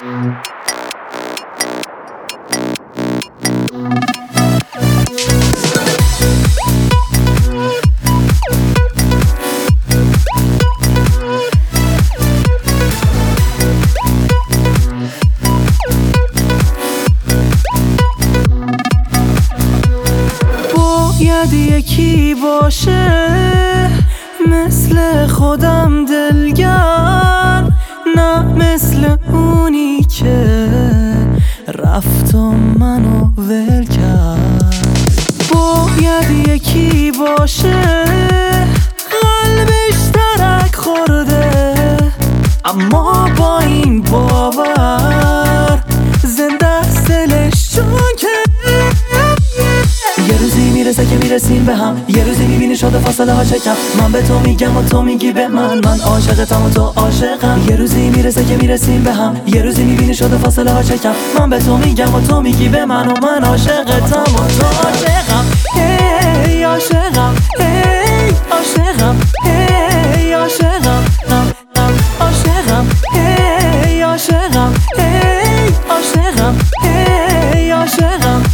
باید یکی باشه مثل خودم دلگر، نه مثل اونی که رفت و منو ول کرد. باید یکی باشه قلبش ترک خورده، اما با این باور زنده است دلش، چون که یه روزی میرسه که میرسیم به هم، یه روزی میبینی شده فاصله ها چکم. من به تو میگم و تو میگی به من عاشقتم و تو عاشقم. یه روزی میرسه که میرسیم به هم، یه روزی میبینی شده فاصله ها چکم. من به تو میگم و تو میگی به من عاشقتم و تو عاشقم. هی عاشقم، هی عاشقم، هی عاشقم، عاشقم، هی عاشقم، هی عاشقم، هی عاشقم.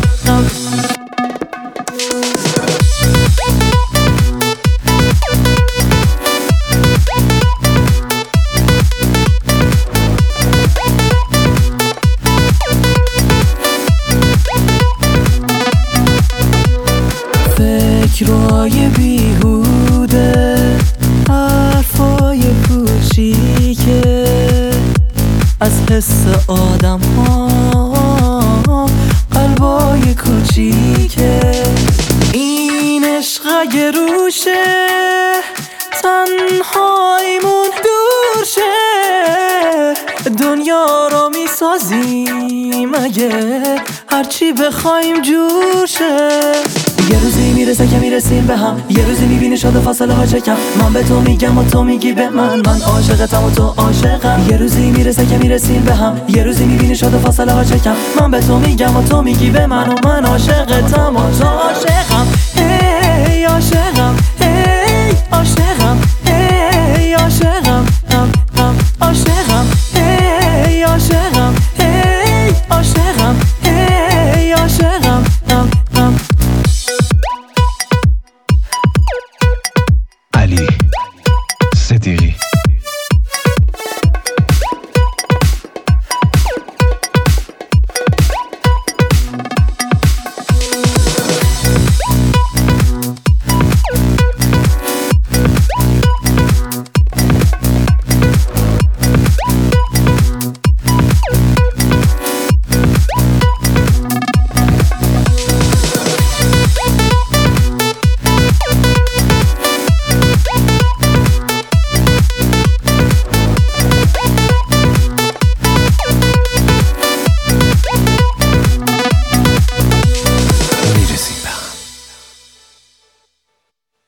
فکرای بیهوده، حرفای کوچیکه از حس آدم ها، قلبای کوچیکه. این عشق اگه روشه تنهاییمون دور شه، دنیا رو میسازیم اگه هرچی بخوایم جور شه. یه روزی میرسه که میرسیم به هم، یه روزی میبینی شده فاصله ها چکم. من به تو میگم و تو میگی به من عاشقتم و تو عاشقم. یه روزی میرسه که میرسیم به هم، یه روزی میبینی شده فاصله ها چکم. من به تو میگم و تو میگی به من عاشقتم و تو عاشقم. هی عاشقم،